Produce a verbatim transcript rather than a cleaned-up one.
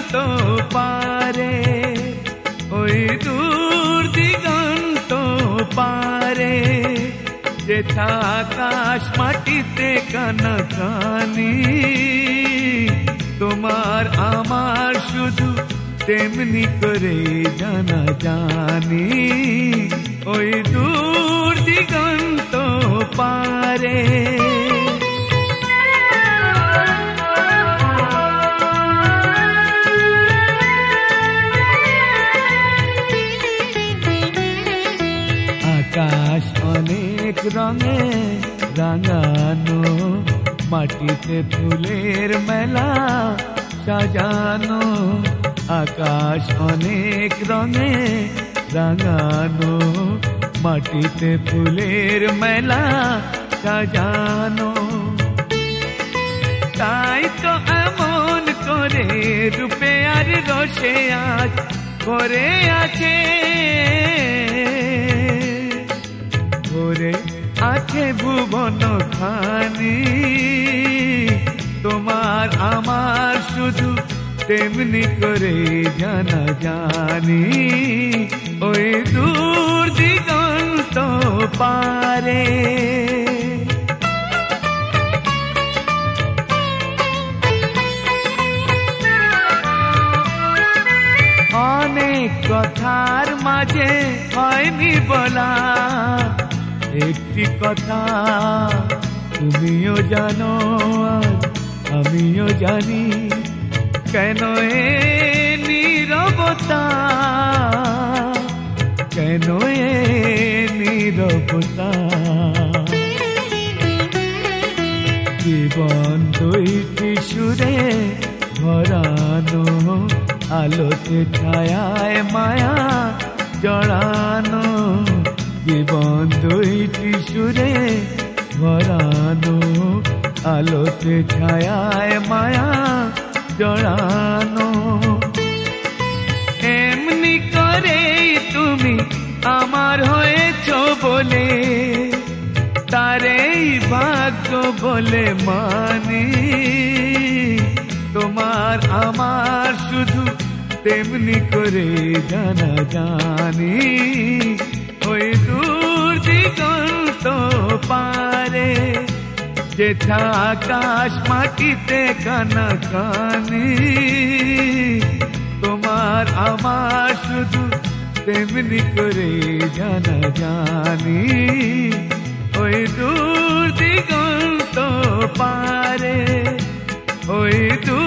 দিগন্ত পারে, ওই দূর দিগন্ত পারে, যেথা আকাশ মাটিতে কানাকানি, তোমার আমার শুধু তেমনি করে জানা জানি, ওই দূর দিগন্ত পারে। আকাশ অনেক রঙে রাঙানো, মাটিতে ফুলের মেলা সাজানো, আকাশ অনেক রঙে রাঙানো, মাটিতে ফুলের মেলা সাজানো, তাই তো এমন করে রূপে আর রসে আজ করে আছে, করে আছে ভুবন খানি, তোমার আমার শুধু তেমনি করে জানা জানি, ওই দূর দিগন্ত পারে। অনেক কথার মাঝে হয়নি বলা একটি কথা, তুমিও জানো আর আমিও জানি, কেন এ নীরবতা, কেন এ নীরবতা, জীবন দুইটি সুরে ভরানো, আলোতে ছায়ায় মায়া জড়ানো, জীবন দুইটি সুরে ভরানো, আলোতে ছায়ায় মায়া জড়ানো, এমনি করে তুমি আমার হয়েছ বলে, তারেই ভাগ্য বলে মানি, তোমার আমার শুধু তেমনি করে জানা জানি, ওই দূর দিগন্ত পারে, যেথা আকাশ মাটিতে কানাকানি, তোমার আমার শুধু তেমনি করে জানা জানি, ওই দূর দিগন্ত পারে, ওই দূর